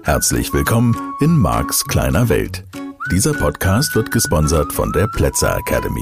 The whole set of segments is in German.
Herzlich willkommen in Marks kleiner Welt. Dieser Podcast wird gesponsert von der Plätzer Academy.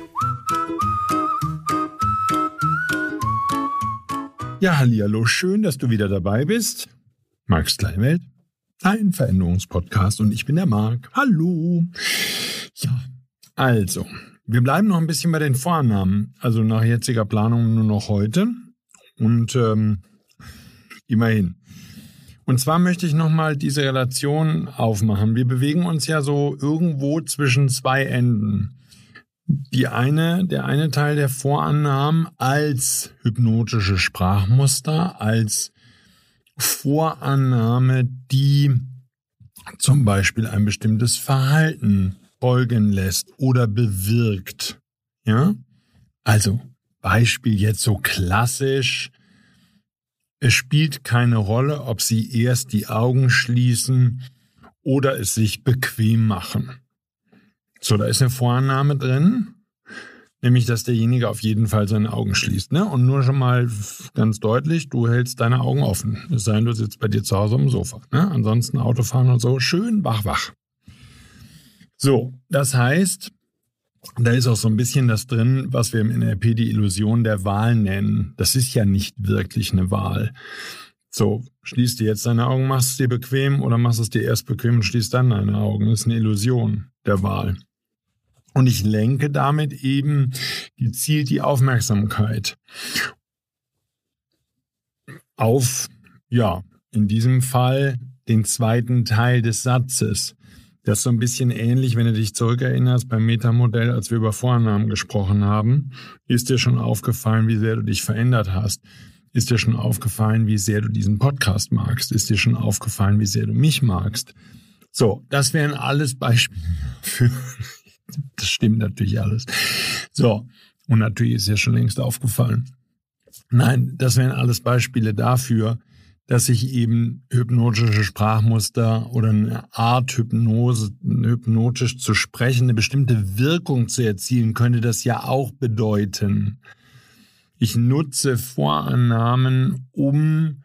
Ja, hallihallo, schön, dass du wieder dabei bist. Marks kleine Welt, ein Veränderungspodcast und ich bin der Mark. Hallo. Ja, also, wir bleiben noch ein bisschen bei den Vorannahmen, also nach jetziger Planung nur noch heute und immerhin. Und zwar möchte ich nochmal diese Relation aufmachen. Wir bewegen uns ja so irgendwo zwischen zwei Enden. Der eine Teil der Vorannahmen als hypnotische Sprachmuster, als Vorannahme, die zum Beispiel ein bestimmtes Verhalten folgen lässt oder bewirkt. Ja? Also, Beispiel jetzt so klassisch. Es spielt keine Rolle, ob Sie erst die Augen schließen oder es sich bequem machen. So, da ist eine Vorannahme drin, nämlich, dass derjenige auf jeden Fall seine Augen schließt. Ne? Und nur schon mal ganz deutlich, du hältst deine Augen offen. Es sei denn, du sitzt bei dir zu Hause am Sofa. Ne? Ansonsten Autofahren und so, schön wach. So, das heißt, da ist auch so ein bisschen das drin, was wir im NLP die Illusion der Wahl nennen. Das ist ja nicht wirklich eine Wahl. So, schließt dir jetzt deine Augen, machst es dir bequem oder machst es dir erst bequem und schließt dann deine Augen. Das ist eine Illusion der Wahl. Und ich lenke damit eben gezielt die Aufmerksamkeit auf, ja, in diesem Fall den zweiten Teil des Satzes. Das ist so ein bisschen ähnlich, wenn du dich zurückerinnerst beim Metamodell, als wir über Vorannahmen gesprochen haben. Ist dir schon aufgefallen, wie sehr du dich verändert hast? Ist dir schon aufgefallen, wie sehr du diesen Podcast magst? Ist dir schon aufgefallen, wie sehr du mich magst? So, das wären alles Beispiele für... Das stimmt natürlich alles. So, und natürlich ist ja schon längst aufgefallen. Nein, das wären alles Beispiele dafür, dass sich eben hypnotische Sprachmuster oder eine Art Hypnose, hypnotisch zu sprechen, eine bestimmte Wirkung zu erzielen, könnte das ja auch bedeuten. Ich nutze Vorannahmen, um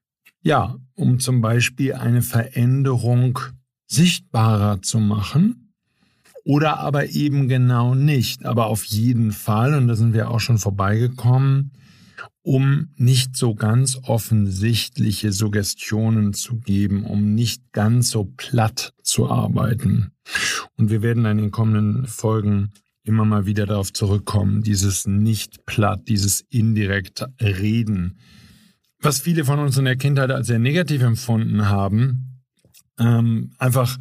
zum Beispiel eine Veränderung sichtbarer zu machen. Oder aber eben genau nicht, aber auf jeden Fall, und da sind wir auch schon vorbeigekommen, um nicht so ganz offensichtliche Suggestionen zu geben, um nicht ganz so platt zu arbeiten. Und wir werden in den kommenden Folgen immer mal wieder darauf zurückkommen, dieses nicht platt, dieses indirekt Reden, was viele von uns in der Kindheit als sehr negativ empfunden haben, einfach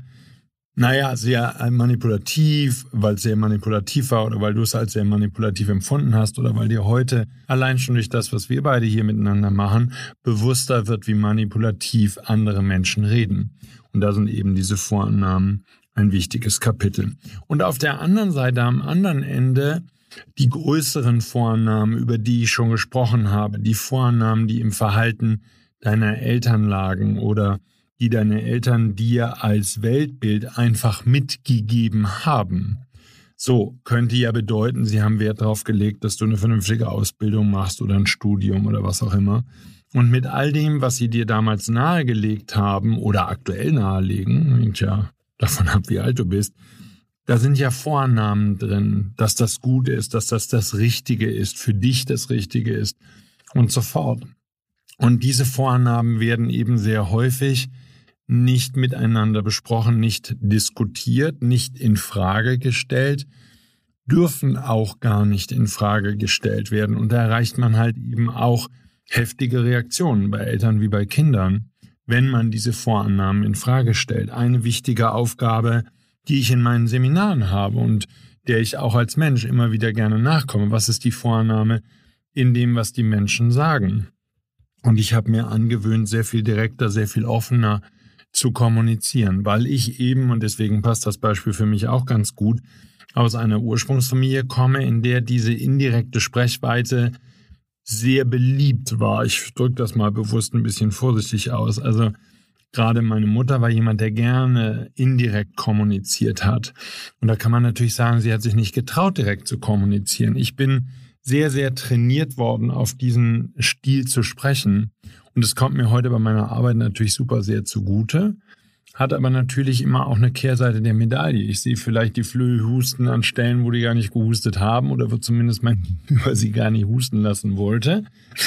sehr manipulativ, weil es sehr manipulativ war oder weil du es als sehr manipulativ empfunden hast oder weil dir heute allein schon durch das, was wir beide hier miteinander machen, bewusster wird, wie manipulativ andere Menschen reden. Und da sind eben diese Vorannahmen ein wichtiges Kapitel. Und auf der anderen Seite, am anderen Ende, die größeren Vorannahmen, über die ich schon gesprochen habe, die Vorannahmen, die im Verhalten deiner Eltern lagen oder die deine Eltern dir als Weltbild einfach mitgegeben haben. So, könnte ja bedeuten, sie haben Wert darauf gelegt, dass du eine vernünftige Ausbildung machst oder ein Studium oder was auch immer. Und mit all dem, was sie dir damals nahegelegt haben oder aktuell nahelegen, hängt ja davon ab, wie alt du bist, da sind ja Vorannahmen drin, dass das gut ist, dass das Richtige ist, für dich das Richtige ist und so fort. Und diese Vorannahmen werden eben sehr häufig nicht miteinander besprochen, nicht diskutiert, nicht in Frage gestellt, dürfen auch gar nicht in Frage gestellt werden. Und da erreicht man halt eben auch heftige Reaktionen bei Eltern wie bei Kindern, wenn man diese Vorannahmen in Frage stellt. Eine wichtige Aufgabe, die ich in meinen Seminaren habe und der ich auch als Mensch immer wieder gerne nachkomme. Was ist die Vorannahme in dem, was die Menschen sagen? Und ich habe mir angewöhnt, sehr viel direkter, sehr viel offener zu kommunizieren, weil ich eben, und deswegen passt das Beispiel für mich auch ganz gut, aus einer Ursprungsfamilie komme, in der diese indirekte Sprechweise sehr beliebt war. Ich drücke das mal bewusst ein bisschen vorsichtig aus. Also gerade meine Mutter war jemand, der gerne indirekt kommuniziert hat. Und da kann man natürlich sagen, sie hat sich nicht getraut, direkt zu kommunizieren. Ich bin sehr, sehr trainiert worden, auf diesen Stil zu sprechen. Und es kommt mir heute bei meiner Arbeit natürlich super sehr zugute, hat aber natürlich immer auch eine Kehrseite der Medaille. Ich sehe vielleicht die Flöhe husten an Stellen, wo die gar nicht gehustet haben oder wo zumindest mein Gegenüber sie gar nicht husten lassen wollte.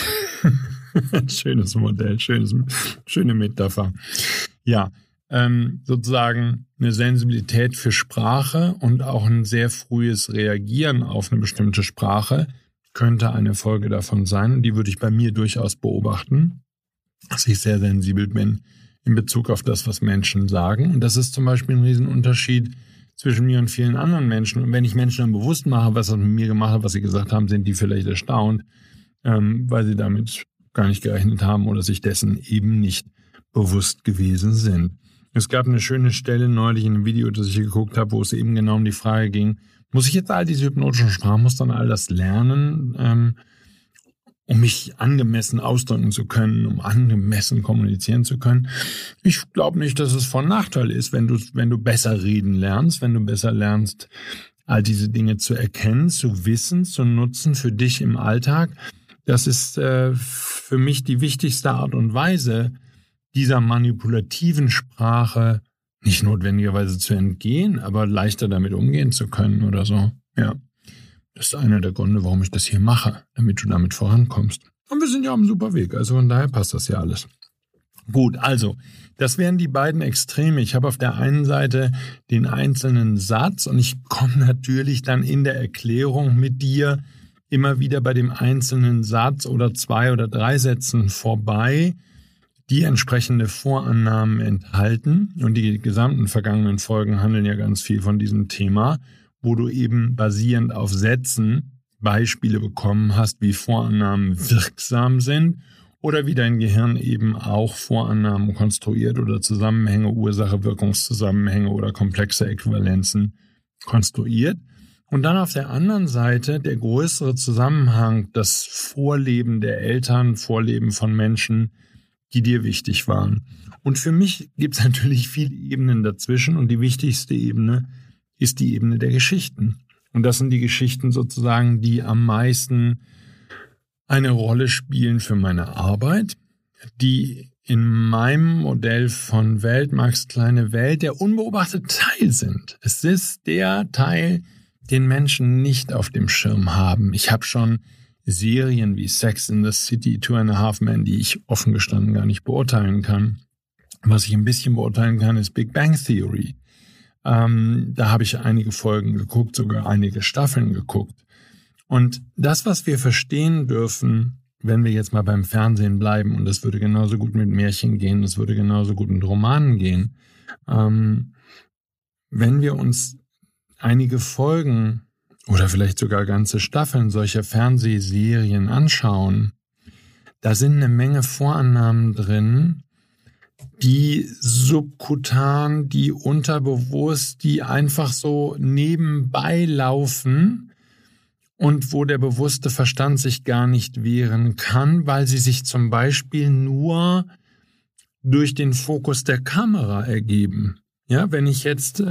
Schönes Modell, schöne Metapher. Ja, sozusagen eine Sensibilität für Sprache und auch ein sehr frühes Reagieren auf eine bestimmte Sprache könnte eine Folge davon sein. Und die würde ich bei mir durchaus beobachten, dass ich sehr sensibel bin in Bezug auf das, was Menschen sagen. Und das ist zum Beispiel ein Riesenunterschied zwischen mir und vielen anderen Menschen. Und wenn ich Menschen dann bewusst mache, was das mit mir gemacht hat, was sie gesagt haben, sind die vielleicht erstaunt, weil sie damit gar nicht gerechnet haben oder sich dessen eben nicht bewusst gewesen sind. Es gab eine schöne Stelle neulich in einem Video, das ich geguckt habe, wo es eben genau um die Frage ging, muss ich jetzt all diese hypnotischen Sprachmuster und all das lernen, um mich angemessen ausdrücken zu können, um angemessen kommunizieren zu können? Ich glaube nicht, dass es von Nachteil ist, wenn du besser reden lernst, wenn du besser lernst, all diese Dinge zu erkennen, zu wissen, zu nutzen für dich im Alltag. Das ist für mich die wichtigste Art und Weise, dieser manipulativen Sprache nicht notwendigerweise zu entgehen, aber leichter damit umgehen zu können oder so. Ja, das ist einer der Gründe, warum ich das hier mache, damit du damit vorankommst. Und wir sind ja auf einem super Weg, also von daher passt das ja alles. Gut, also, das wären die beiden Extreme. Ich habe auf der einen Seite den einzelnen Satz und ich komme natürlich dann in der Erklärung mit dir immer wieder bei dem einzelnen Satz oder 2 oder 3 Sätzen vorbei, die entsprechende Vorannahmen enthalten. Und die gesamten vergangenen Folgen handeln ja ganz viel von diesem Thema, wo du eben basierend auf Sätzen Beispiele bekommen hast, wie Vorannahmen wirksam sind oder wie dein Gehirn eben auch Vorannahmen konstruiert oder Zusammenhänge, Ursache-Wirkungszusammenhänge oder komplexe Äquivalenzen konstruiert. Und dann auf der anderen Seite der größere Zusammenhang, das Vorleben der Eltern, Vorleben von Menschen, die dir wichtig waren. Und für mich gibt es natürlich viele Ebenen dazwischen und die wichtigste Ebene ist die Ebene der Geschichten. Und das sind die Geschichten sozusagen, die am meisten eine Rolle spielen für meine Arbeit, die in meinem Modell von Welt, Max kleine Welt, der unbeobachtete Teil sind. Es ist der Teil, den Menschen nicht auf dem Schirm haben. Ich habe schon Serien wie Sex in the City, 2.5 Men, die ich offen gestanden gar nicht beurteilen kann. Was ich ein bisschen beurteilen kann, ist Big Bang Theory. Da habe ich einige Folgen geguckt, sogar einige Staffeln geguckt. Und das, was wir verstehen dürfen, wenn wir jetzt mal beim Fernsehen bleiben, und das würde genauso gut mit Märchen gehen, das würde genauso gut mit Romanen gehen, wenn wir uns einige Folgen oder vielleicht sogar ganze Staffeln solcher Fernsehserien anschauen, da sind eine Menge Vorannahmen drin, die subkutan, die unterbewusst, die einfach so nebenbei laufen und wo der bewusste Verstand sich gar nicht wehren kann, weil sie sich zum Beispiel nur durch den Fokus der Kamera ergeben. Ja, wenn ich jetzt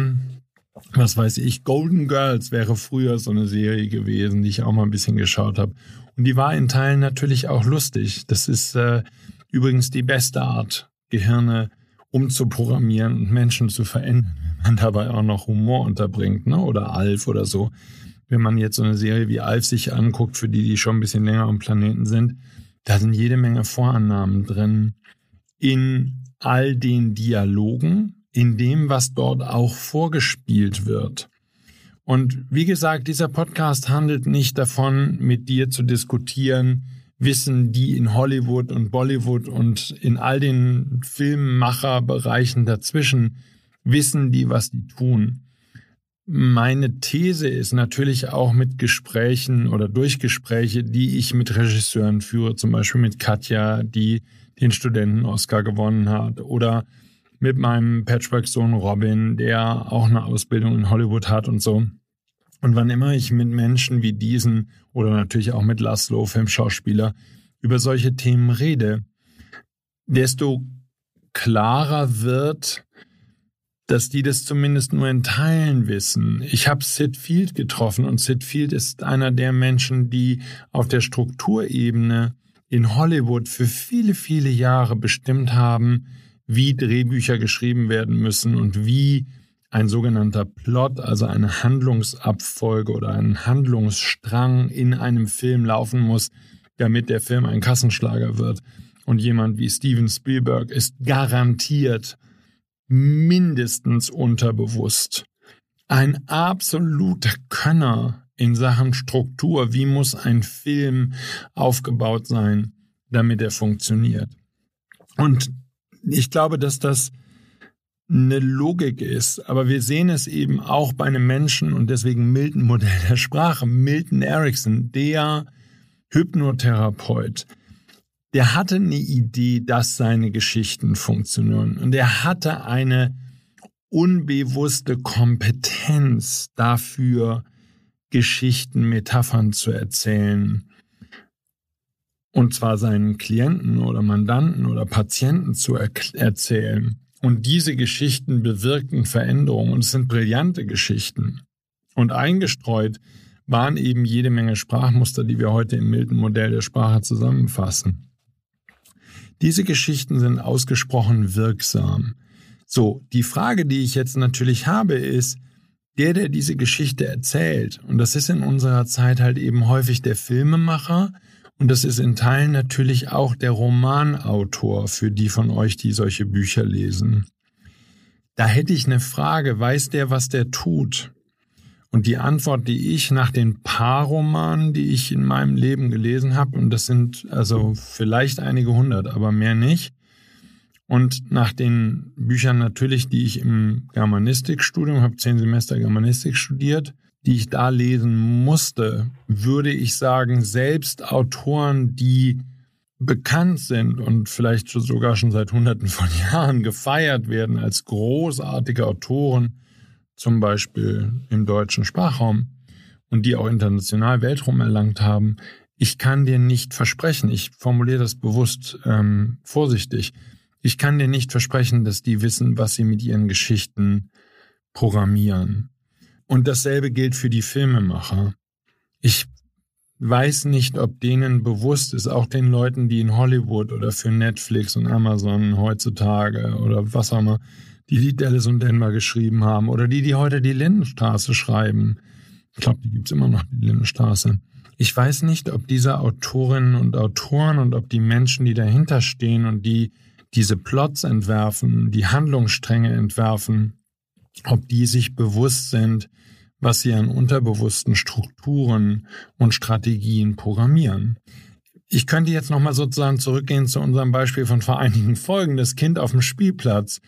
was weiß ich, Golden Girls wäre früher so eine Serie gewesen, die ich auch mal ein bisschen geschaut habe. Und die war in Teilen natürlich auch lustig. Das ist übrigens die beste Art, Gehirne umzuprogrammieren und Menschen zu verändern, wenn man dabei auch noch Humor unterbringt, ne? Oder Alf oder so. Wenn man jetzt so eine Serie wie Alf sich anguckt, für die schon ein bisschen länger am Planeten sind, da sind jede Menge Vorannahmen drin in all den Dialogen, in dem, was dort auch vorgespielt wird. Und wie gesagt, dieser Podcast handelt nicht davon, mit dir zu diskutieren, wissen die in Hollywood und Bollywood und in all den Filmemacherbereichen dazwischen, wissen die, was die tun. Meine These ist natürlich auch mit Gesprächen oder durch Gespräche, die ich mit Regisseuren führe, zum Beispiel mit Katja, die den Studenten-Oscar gewonnen hat, oder mit meinem Patchwork-Sohn Robin, der auch eine Ausbildung in Hollywood hat und so. Und wann immer ich mit Menschen wie diesen oder natürlich auch mit Laszlo, Filmschauspieler, über solche Themen rede, desto klarer wird, dass die das zumindest nur in Teilen wissen. Ich habe Sid Field getroffen und Sid Field ist einer der Menschen, die auf der Strukturebene in Hollywood für viele, viele Jahre bestimmt haben, wie Drehbücher geschrieben werden müssen und wie ein sogenannter Plot, also eine Handlungsabfolge oder ein Handlungsstrang in einem Film laufen muss, damit der Film ein Kassenschlager wird. Und jemand wie Steven Spielberg ist garantiert mindestens unterbewusst ein absoluter Könner in Sachen Struktur. Wie muss ein Film aufgebaut sein, damit er funktioniert? Und ich glaube, dass das eine Logik ist, aber wir sehen es eben auch bei einem Menschen und deswegen Milton-Modell der Sprache. Milton Erickson, der Hypnotherapeut, der hatte eine Idee, dass seine Geschichten funktionieren und er hatte eine unbewusste Kompetenz dafür, Geschichten, Metaphern zu erzählen. Und zwar seinen Klienten oder Mandanten oder Patienten zu erzählen. Und diese Geschichten bewirkten Veränderungen und es sind brillante Geschichten. Und eingestreut waren eben jede Menge Sprachmuster, die wir heute im Milton-Modell der Sprache zusammenfassen. Diese Geschichten sind ausgesprochen wirksam. So, die Frage, die ich jetzt natürlich habe, ist, der diese Geschichte erzählt, und das ist in unserer Zeit halt eben häufig der Filmemacher, und das ist in Teilen natürlich auch der Romanautor für die von euch, die solche Bücher lesen. Da hätte ich eine Frage, weiß der, was der tut? Und die Antwort, die ich nach den paar Romanen, die ich in meinem Leben gelesen habe, und das sind also vielleicht einige hundert, aber mehr nicht, und nach den Büchern natürlich, die ich im Germanistikstudium, habe 10 Semester Germanistik studiert, die ich da lesen musste, würde ich sagen, selbst Autoren, die bekannt sind und vielleicht sogar schon seit Hunderten von Jahren gefeiert werden als großartige Autoren, zum Beispiel im deutschen Sprachraum und die auch international Weltruhm erlangt haben, ich kann dir nicht versprechen, ich formuliere das bewusst vorsichtig, ich kann dir nicht versprechen, dass die wissen, was sie mit ihren Geschichten programmieren. Und dasselbe gilt für die Filmemacher. Ich weiß nicht, ob denen bewusst ist, auch den Leuten, die in Hollywood oder für Netflix und Amazon heutzutage oder was auch immer, die Dallas und Denver geschrieben haben oder die heute die Lindenstraße schreiben. Ich glaube, die gibt's immer noch, die Lindenstraße. Ich weiß nicht, ob diese Autorinnen und Autoren und ob die Menschen, die dahinter stehen und die diese Plots entwerfen, die Handlungsstränge entwerfen, ob die sich bewusst sind, was sie an unterbewussten Strukturen und Strategien programmieren. Ich könnte jetzt nochmal sozusagen zurückgehen zu unserem Beispiel von vor einigen Folgen, das Kind auf dem Spielplatz,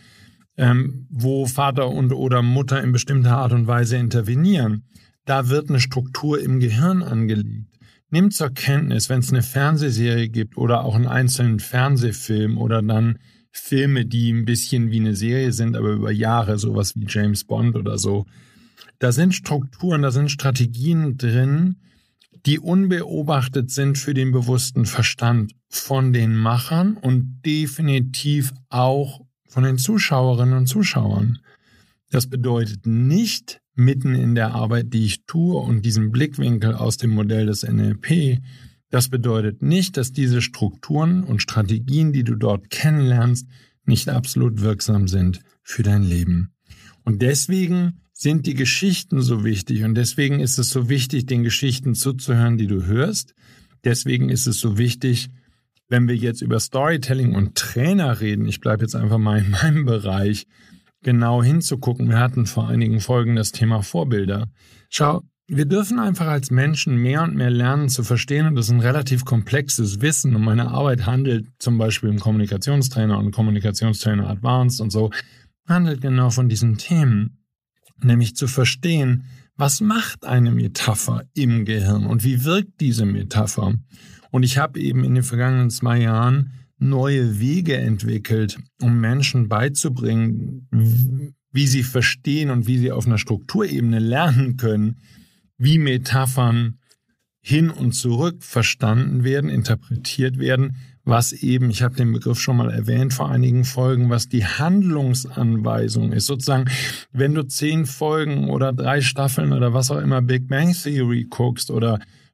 wo Vater und oder Mutter in bestimmter Art und Weise intervenieren. Da wird eine Struktur im Gehirn angelegt. Nimm zur Kenntnis, wenn es eine Fernsehserie gibt oder auch einen einzelnen Fernsehfilm oder dann Filme, die ein bisschen wie eine Serie sind, aber über Jahre, sowas wie James Bond oder so. Da sind Strukturen, da sind Strategien drin, die unbeobachtet sind für den bewussten Verstand von den Machern und definitiv auch von den Zuschauerinnen und Zuschauern. Das bedeutet nicht, mitten in der Arbeit, die ich tue und diesen Blickwinkel aus dem Modell des NLP, das bedeutet nicht, dass diese Strukturen und Strategien, die du dort kennenlernst, nicht absolut wirksam sind für dein Leben. Und deswegen sind die Geschichten so wichtig und deswegen ist es so wichtig, den Geschichten zuzuhören, die du hörst. Deswegen ist es so wichtig, wenn wir jetzt über Storytelling und Trainer reden, ich bleibe jetzt einfach mal in meinem Bereich, genau hinzugucken. Wir hatten vor einigen Folgen das Thema Vorbilder. Schau, wir dürfen einfach als Menschen mehr und mehr lernen zu verstehen und das ist ein relativ komplexes Wissen und meine Arbeit handelt zum Beispiel im Kommunikationstrainer und Kommunikationstrainer Advanced und so, handelt genau von diesen Themen, nämlich zu verstehen, was macht eine Metapher im Gehirn und wie wirkt diese Metapher. Und ich habe eben in den vergangenen 2 Jahren neue Wege entwickelt, um Menschen beizubringen, wie sie verstehen und wie sie auf einer Strukturebene lernen können, wie Metaphern hin und zurück verstanden werden, interpretiert werden, was eben, ich habe den Begriff schon mal erwähnt vor einigen Folgen, was die Handlungsanweisung ist. Sozusagen, wenn du 10 Folgen oder 3 Staffeln oder was auch immer Big Bang Theory guckst oder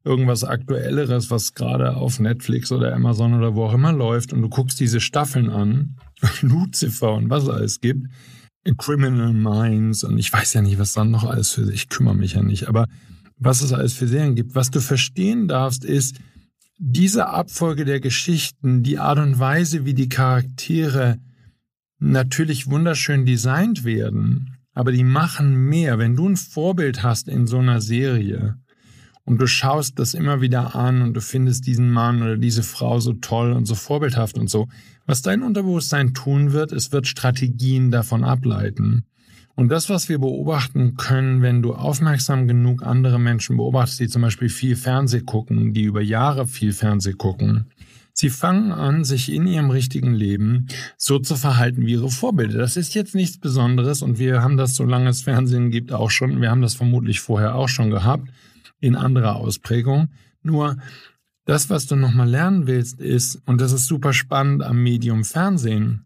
irgendwas Aktuelleres, was gerade auf Netflix oder Amazon oder wo auch immer läuft und du guckst diese Staffeln an, Lucifer und was es alles gibt, Criminal Minds und ich weiß ja nicht, was dann noch alles für sich, ich kümmere mich ja nicht, aber was es alles für Serien gibt, was du verstehen darfst, ist, diese Abfolge der Geschichten, die Art und Weise, wie die Charaktere natürlich wunderschön designt werden, aber die machen mehr. Wenn du ein Vorbild hast in so einer Serie und du schaust das immer wieder an und du findest diesen Mann oder diese Frau so toll und so vorbildhaft und so, was dein Unterbewusstsein tun wird, es wird Strategien davon ableiten. Und das, was wir beobachten können, wenn du aufmerksam genug andere Menschen beobachtest, die zum Beispiel viel Fernseh gucken, die über Jahre viel Fernseh gucken, sie fangen an, sich in ihrem richtigen Leben so zu verhalten wie ihre Vorbilder. Das ist jetzt nichts Besonderes und wir haben das, solange es Fernsehen gibt, auch schon. Wir haben das vermutlich vorher auch schon gehabt, in anderer Ausprägung. Nur das, was du nochmal lernen willst, ist, und das ist super spannend am Medium Fernsehen,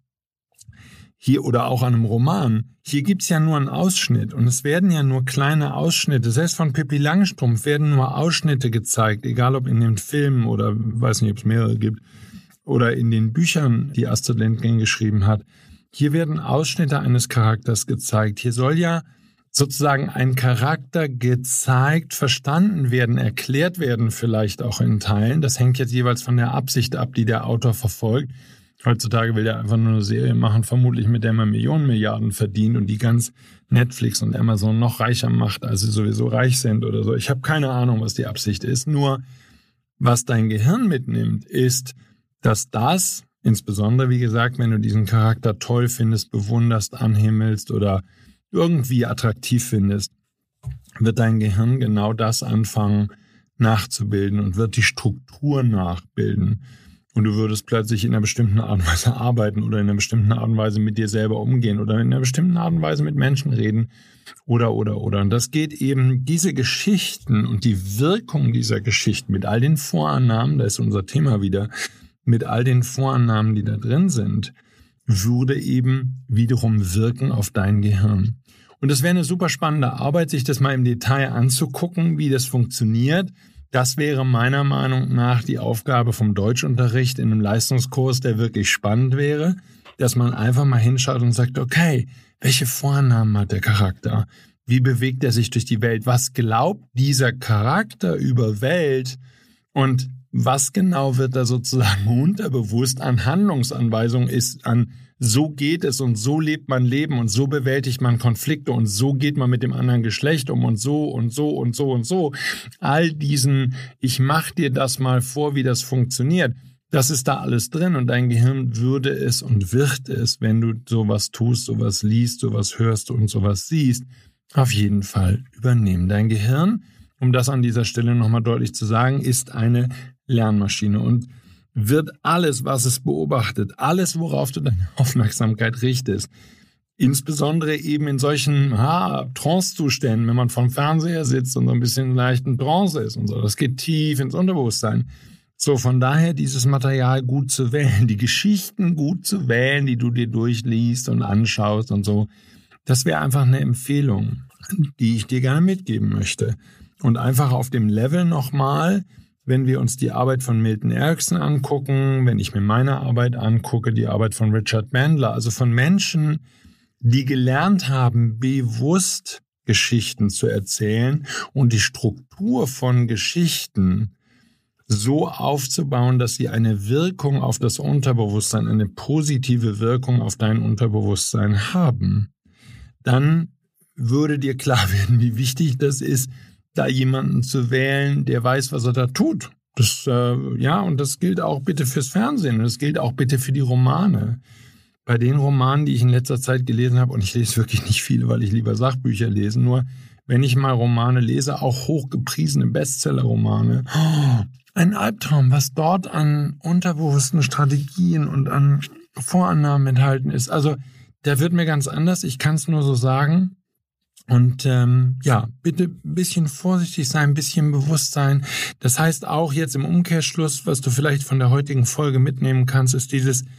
hier oder auch an einem Roman, hier gibt's ja nur einen Ausschnitt und es werden ja nur kleine Ausschnitte, selbst von Pippi Langstrumpf werden nur Ausschnitte gezeigt, egal ob in den Filmen oder weiß nicht, ob es mehrere gibt, oder in den Büchern, die Astrid Lindgren geschrieben hat. Hier werden Ausschnitte eines Charakters gezeigt. Hier soll ja sozusagen ein Charakter gezeigt, verstanden werden, erklärt werden vielleicht auch in Teilen. Das hängt jetzt jeweils von der Absicht ab, die der Autor verfolgt. Heutzutage will er einfach nur eine Serie machen, vermutlich mit der man Millionen, Milliarden verdient und die ganz Netflix und Amazon noch reicher macht, als sie sowieso reich sind oder so. Ich habe keine Ahnung, was die Absicht ist. Nur, was dein Gehirn mitnimmt, ist, dass das, insbesondere, wie gesagt, wenn du diesen Charakter toll findest, bewunderst, anhimmelst oder irgendwie attraktiv findest, wird dein Gehirn genau das anfangen nachzubilden und wird die Struktur nachbilden. Und du würdest plötzlich in einer bestimmten Art und Weise arbeiten oder in einer bestimmten Art und Weise mit dir selber umgehen oder in einer bestimmten Art und Weise mit Menschen reden oder. Und das geht eben, diese Geschichten und die Wirkung dieser Geschichten mit all den Vorannahmen, da ist unser Thema wieder, mit all den Vorannahmen, die da drin sind, würde eben wiederum wirken auf dein Gehirn. Und das wäre eine super spannende Arbeit, sich das mal im Detail anzugucken, wie das funktioniert. Das wäre meiner Meinung nach die Aufgabe vom Deutschunterricht in einem Leistungskurs, der wirklich spannend wäre, dass man einfach mal hinschaut und sagt, okay, welche Vornamen hat der Charakter? Wie bewegt er sich durch die Welt? Was glaubt dieser Charakter über Welt? Und was genau wird da sozusagen unterbewusst an Handlungsanweisungen ist, an so geht es und so lebt man Leben und so bewältigt man Konflikte und so geht man mit dem anderen Geschlecht um und so und so und so und so. All diesen, ich mach dir das mal vor, wie das funktioniert, das ist da alles drin und dein Gehirn würde es und wird es, wenn du sowas tust, sowas liest, sowas hörst und sowas siehst, auf jeden Fall übernehmen. Dein Gehirn, um das an dieser Stelle nochmal deutlich zu sagen, ist eine Lernmaschine und wird alles, was es beobachtet, alles, worauf du deine Aufmerksamkeit richtest, insbesondere eben in solchen Trance-Zuständen, wenn man vom Fernseher sitzt und so ein bisschen leicht in Trance ist und so, das geht tief ins Unterbewusstsein. So, von daher dieses Material gut zu wählen, die Geschichten gut zu wählen, die du dir durchliest und anschaust und so, das wäre einfach eine Empfehlung, die ich dir gerne mitgeben möchte. Und einfach auf dem Level nochmal, wenn wir uns die Arbeit von Milton Erickson angucken, wenn ich mir meine Arbeit angucke, die Arbeit von Richard Bandler, also von Menschen, die gelernt haben, bewusst Geschichten zu erzählen und die Struktur von Geschichten so aufzubauen, dass sie eine Wirkung auf das Unterbewusstsein, eine positive Wirkung auf dein Unterbewusstsein haben, dann würde dir klar werden, wie wichtig das ist, da jemanden zu wählen, der weiß, was er da tut. Das, und das gilt auch bitte fürs Fernsehen und das gilt auch bitte für die Romane. Bei den Romanen, die ich in letzter Zeit gelesen habe, und ich lese wirklich nicht viele, weil ich lieber Sachbücher lese, nur wenn ich mal Romane lese, auch hochgepriesene Bestseller-Romane, ein Albtraum, was dort an unterbewussten Strategien und an Vorannahmen enthalten ist. Also, da wird mir ganz anders, ich kann es nur so sagen. Und bitte ein bisschen vorsichtig sein, ein bisschen bewusst sein. Das heißt auch jetzt im Umkehrschluss, was du vielleicht von der heutigen Folge mitnehmen kannst, ist dieses,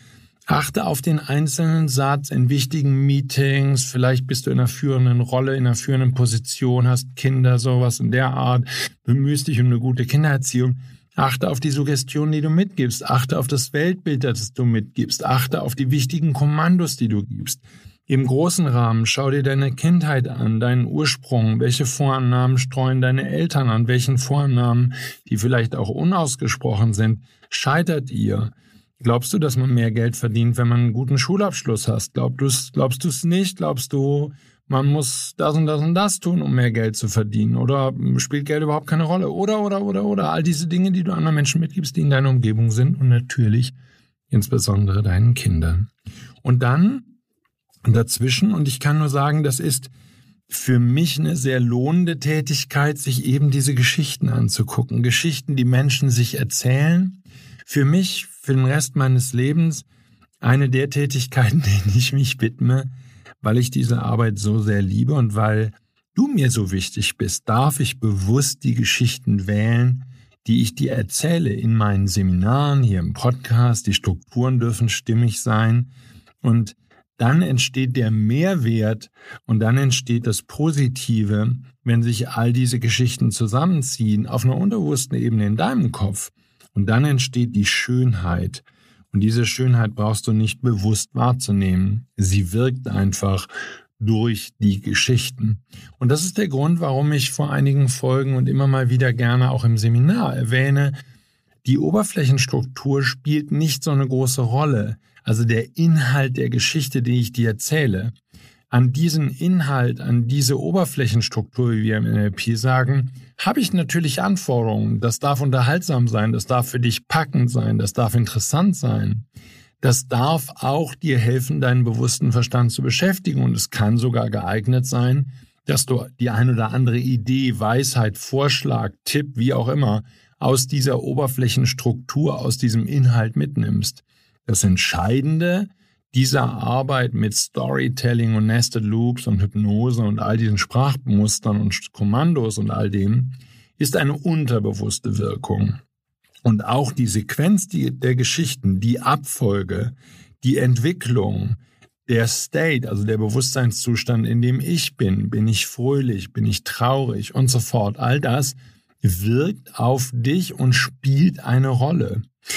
Achte auf den einzelnen Satz in wichtigen Meetings. Vielleicht bist du in einer führenden Rolle, in einer führenden Position, hast Kinder, sowas in der Art. Bemühst dich um eine gute Kindererziehung. Achte auf die Suggestionen, die du mitgibst. Achte auf das Weltbild, das du mitgibst. Achte auf die wichtigen Kommandos, die du gibst. Im großen Rahmen schau dir deine Kindheit an, deinen Ursprung. Welche Vorannahmen streuen deine Eltern an? Welchen Vorannahmen, die vielleicht auch unausgesprochen sind, scheitert ihr? Glaubst du, dass man mehr Geld verdient, wenn man einen guten Schulabschluss hat? Glaubst du es nicht? Glaubst du, man muss das und das und das tun, um mehr Geld zu verdienen? Oder spielt Geld überhaupt keine Rolle? Oder. All diese Dinge, die du anderen Menschen mitgibst, die in deiner Umgebung sind und natürlich insbesondere deinen Kindern. Und dann dazwischen, und ich kann nur sagen, das ist für mich eine sehr lohnende Tätigkeit, sich eben diese Geschichten anzugucken. Geschichten, die Menschen sich erzählen. Für mich, für den Rest meines Lebens, eine der Tätigkeiten, denen ich mich widme, weil ich diese Arbeit so sehr liebe und weil du mir so wichtig bist, darf ich bewusst die Geschichten wählen, die ich dir erzähle in meinen Seminaren, hier im Podcast. Die Strukturen dürfen stimmig sein und dann entsteht der Mehrwert und dann entsteht das Positive, wenn sich all diese Geschichten zusammenziehen auf einer unterbewussten Ebene in deinem Kopf. Und dann entsteht die Schönheit. Und diese Schönheit brauchst du nicht bewusst wahrzunehmen. Sie wirkt einfach durch die Geschichten. Und das ist der Grund, warum ich vor einigen Folgen und immer mal wieder gerne auch im Seminar erwähne, die Oberflächenstruktur spielt nicht so eine große Rolle. Also der Inhalt der Geschichte, die ich dir erzähle. An diesen Inhalt, an diese Oberflächenstruktur, wie wir im NLP sagen, habe ich natürlich Anforderungen. Das darf unterhaltsam sein, das darf für dich packend sein, das darf interessant sein. Das darf auch dir helfen, deinen bewussten Verstand zu beschäftigen. Und es kann sogar geeignet sein, dass du die ein oder andere Idee, Weisheit, Vorschlag, Tipp, wie auch immer, aus dieser Oberflächenstruktur, aus diesem Inhalt mitnimmst. Das Entscheidende dieser Arbeit mit Storytelling und Nested Loops und Hypnose und all diesen Sprachmustern und Kommandos und all dem ist eine unterbewusste Wirkung. Und auch die Sequenz der Geschichten, die Abfolge, die Entwicklung, der State, also der Bewusstseinszustand, in dem ich bin ich fröhlich, bin ich traurig und so fort, all das wirkt auf dich und spielt eine Rolle.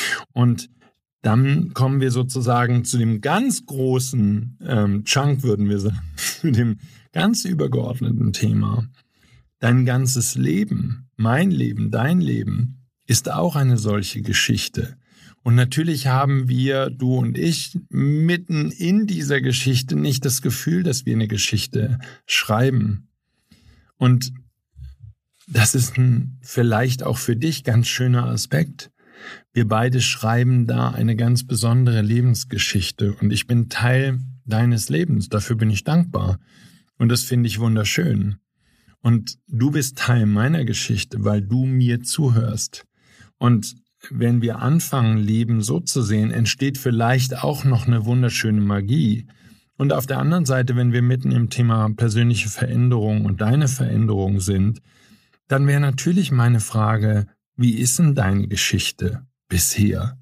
Und dann kommen wir sozusagen zu dem ganz großen Chunk, würden wir sagen, zu dem ganz übergeordneten Thema. Dein ganzes Leben, mein Leben, dein Leben, ist auch eine solche Geschichte. Und natürlich haben wir, du und ich, mitten in dieser Geschichte nicht das Gefühl, dass wir eine Geschichte schreiben. Und das ist vielleicht auch für dich ganz schöner Aspekt. Wir beide schreiben da eine ganz besondere Lebensgeschichte und ich bin Teil deines Lebens. Dafür bin ich dankbar und das finde ich wunderschön. Und du bist Teil meiner Geschichte, weil du mir zuhörst. Und wenn wir anfangen, Leben so zu sehen, entsteht vielleicht auch noch eine wunderschöne Magie. Und auf der anderen Seite, wenn wir mitten im Thema persönliche Veränderung und deine Veränderung sind, dann wäre natürlich meine Frage, wie ist denn deine Geschichte bisher?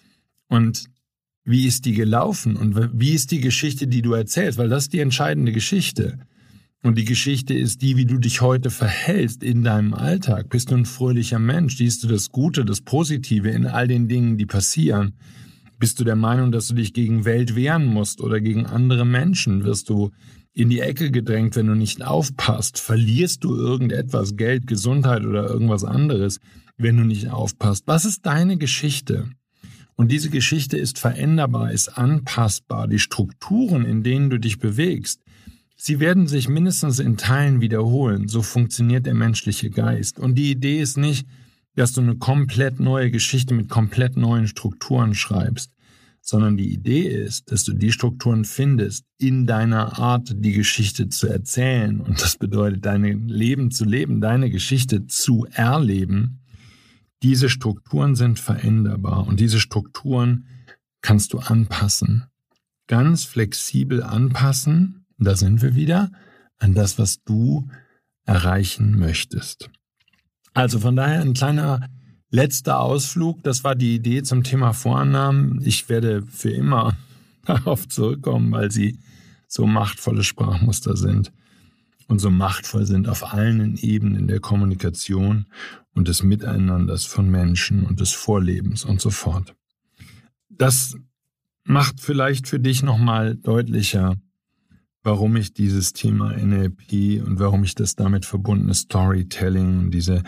Und wie ist die gelaufen? Und wie ist die Geschichte, die du erzählst? Weil das ist die entscheidende Geschichte. Und die Geschichte ist die, wie du dich heute verhältst in deinem Alltag. Bist du ein fröhlicher Mensch? Siehst du das Gute, das Positive in all den Dingen, die passieren? Bist du der Meinung, dass du dich gegen Welt wehren musst oder gegen andere Menschen? Wirst du in die Ecke gedrängt, wenn du nicht aufpasst? Verlierst du irgendetwas, Geld, Gesundheit oder irgendwas anderes, wenn du nicht aufpasst? Was ist deine Geschichte? Und diese Geschichte ist veränderbar, ist anpassbar. Die Strukturen, in denen du dich bewegst, sie werden sich mindestens in Teilen wiederholen. So funktioniert der menschliche Geist. Und die Idee ist nicht, dass du eine komplett neue Geschichte mit komplett neuen Strukturen schreibst, sondern die Idee ist, dass du die Strukturen findest in deiner Art, die Geschichte zu erzählen. Und das bedeutet, dein Leben zu leben, deine Geschichte zu erleben. Diese Strukturen sind veränderbar und diese Strukturen kannst du anpassen. Ganz flexibel anpassen, da sind wir wieder, an das, was du erreichen möchtest. Also von daher ein kleiner letzter Ausflug, das war die Idee zum Thema Vorannahmen. Ich werde für immer darauf zurückkommen, weil sie so machtvolle Sprachmuster sind und so machtvoll sind auf allen Ebenen der Kommunikation und des Miteinanders von Menschen und des Vorlebens und so fort. Das macht vielleicht für dich nochmal deutlicher, warum ich dieses Thema NLP und warum ich das damit verbundene Storytelling und diese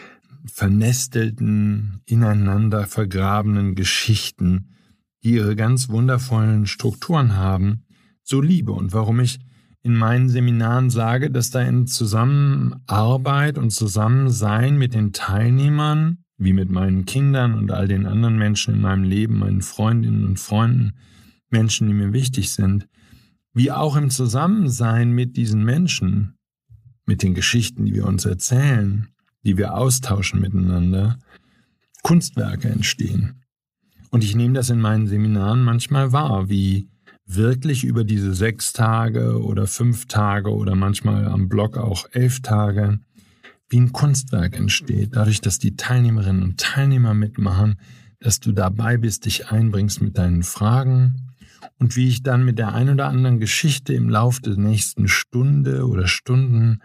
vernestelten, ineinander vergrabenen Geschichten, die ihre ganz wundervollen Strukturen haben, so liebe und warum ich in meinen Seminaren sage, dass da in Zusammenarbeit und Zusammensein mit den Teilnehmern, wie mit meinen Kindern und all den anderen Menschen in meinem Leben, meinen Freundinnen und Freunden, Menschen, die mir wichtig sind, wie auch im Zusammensein mit diesen Menschen, mit den Geschichten, die wir uns erzählen, die wir austauschen miteinander, Kunstwerke entstehen. Und ich nehme das in meinen Seminaren manchmal wahr, wie wirklich über diese 6 Tage oder 5 Tage oder manchmal am Block auch 11 Tage, wie ein Kunstwerk entsteht, dadurch, dass die Teilnehmerinnen und Teilnehmer mitmachen, dass du dabei bist, dich einbringst mit deinen Fragen und wie ich dann mit der ein oder anderen Geschichte im Lauf der nächsten Stunde oder Stunden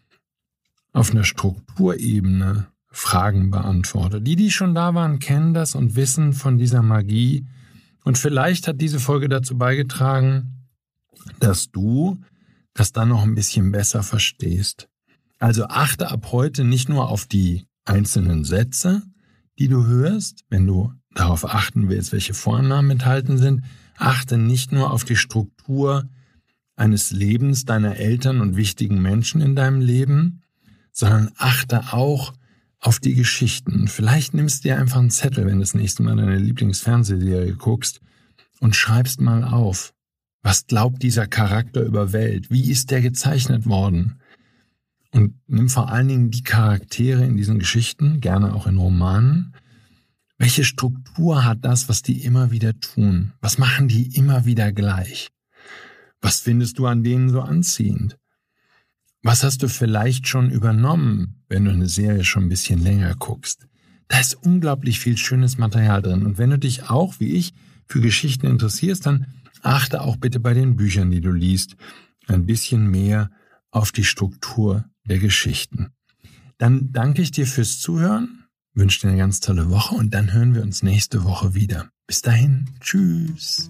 auf einer Strukturebene Fragen beantworte. Die schon da waren, kennen das und wissen von dieser Magie. Und vielleicht hat diese Folge dazu beigetragen, dass du das dann noch ein bisschen besser verstehst. Also achte ab heute nicht nur auf die einzelnen Sätze, die du hörst, wenn du darauf achten willst, welche Vornamen enthalten sind. Achte nicht nur auf die Struktur eines Lebens deiner Eltern und wichtigen Menschen in deinem Leben, sondern achte auch auf die Geschichten. Vielleicht nimmst du dir einfach einen Zettel, wenn du das nächste Mal deine Lieblingsfernsehserie guckst und schreibst mal auf, was glaubt dieser Charakter über Welt? Wie ist der gezeichnet worden? Und nimm vor allen Dingen die Charaktere in diesen Geschichten, gerne auch in Romanen. Welche Struktur hat das, was die immer wieder tun? Was machen die immer wieder gleich? Was findest du an denen so anziehend? Was hast du vielleicht schon übernommen, wenn du eine Serie schon ein bisschen länger guckst? Da ist unglaublich viel schönes Material drin. Und wenn du dich auch, wie ich, für Geschichten interessierst, dann achte auch bitte bei den Büchern, die du liest, ein bisschen mehr auf die Struktur der Geschichten. Dann danke ich dir fürs Zuhören, wünsche dir eine ganz tolle Woche und dann hören wir uns nächste Woche wieder. Bis dahin, tschüss.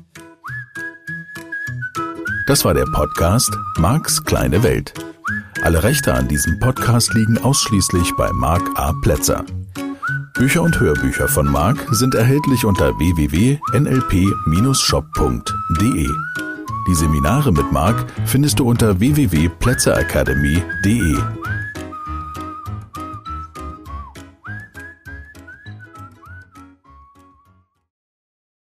Das war der Podcast Marks kleine Welt. Alle Rechte an diesem Podcast liegen ausschließlich bei Mark A. Plätzer. Bücher und Hörbücher von Mark sind erhältlich unter www.nlp-shop.de. Die Seminare mit Mark findest du unter www.plätzeracademy.de.